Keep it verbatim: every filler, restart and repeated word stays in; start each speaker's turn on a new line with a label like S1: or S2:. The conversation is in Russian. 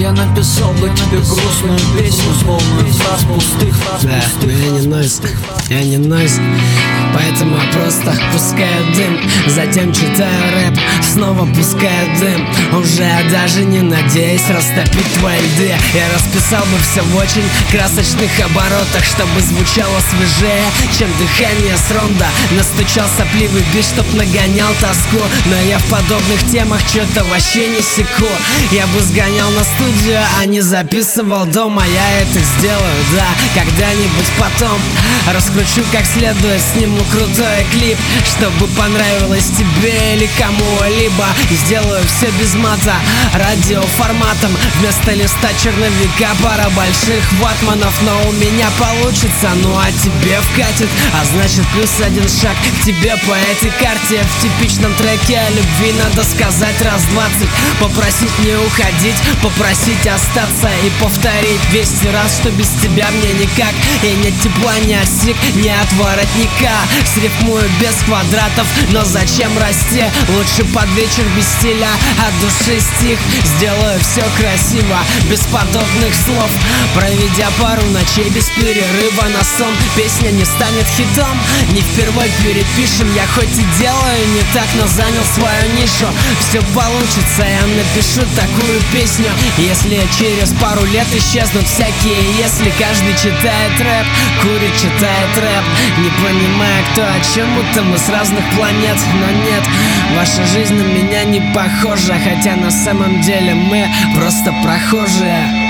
S1: Я написал бы тебе грустную песню, словно фраз пустых, фраз
S2: Да, но я не нойз, я не нойз. Поэтому я просто пускаю дым, затем читаю рэп, снова пускаю дым. Уже даже не надеюсь растопить твои льды. Я расписал бы все в очень красочных оборотах, чтобы звучало свежее, чем дыхание с ронда. Настучал сопливый бит, чтоб нагонял тоску. Но я в подобных темах чё-то вообще не секу. Я бы сгонял на студию, а не записывал дома. Я это сделаю, да, когда-нибудь потом. Раскручу как следует, сниму крутой клип, чтобы понравилось тебе или кому-либо. Сделаю все без мата, радиоформатом. Вместо листа черновика пара больших ватманов. Но у меня получится, ну а тебе вкатит. А значит плюс один шаг к тебе по этой карте. В типичном треке о любви надо сказать раз двадцать. Попросить не уходить, попросить остаться и повторить двести раз, что без тебя мне никак. И нет тепла, ни осик, ни от воротника. Срифмую без квадратов, но зачем расти? Лучше под вечер без стиля, от души стих. Сделаю все красиво, без подобных слов. Проведя пару ночей без перерыва на сон, песня не станет хитом, не впервой перепишем. Я хоть и делаю не так, но занял свою нишу. Все получится, я напишу такую песню. Если через пару лет исчезнут всякие если. Каждый читает рэп, курит, читает рэп, не понимая кто о чем, будто мы с разных планет. Но нет, ваша жизнь на меня не похожа, хотя на самом деле мы просто прохожие.